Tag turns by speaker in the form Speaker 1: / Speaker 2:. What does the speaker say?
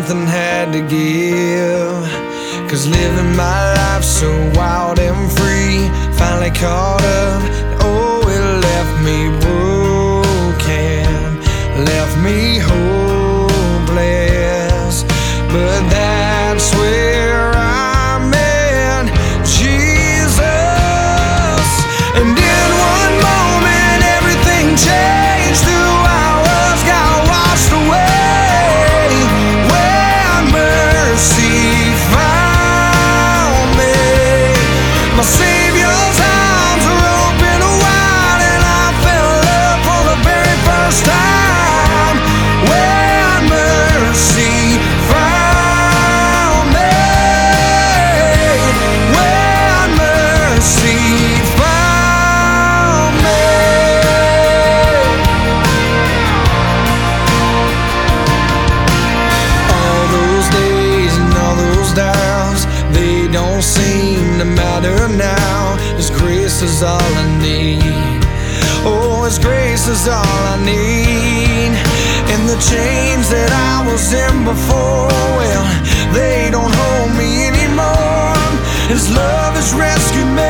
Speaker 1: something had to give, 'cause living my life so wild and free finally caught up. Oh, it left me broken, left me hopeless. But that's where I met Jesus. And in one moment everything changed. Who I was got washed away when mercy found me. My Savior's arms were open wide, and I fell in love for the very first time when mercy found me. When mercy found me. All those days and all those doubts, they don't seem to matter now. His grace is all I need. Oh, His grace is all I need. And the chains that I was in before, well, they don't hold me anymore. His love has rescued me.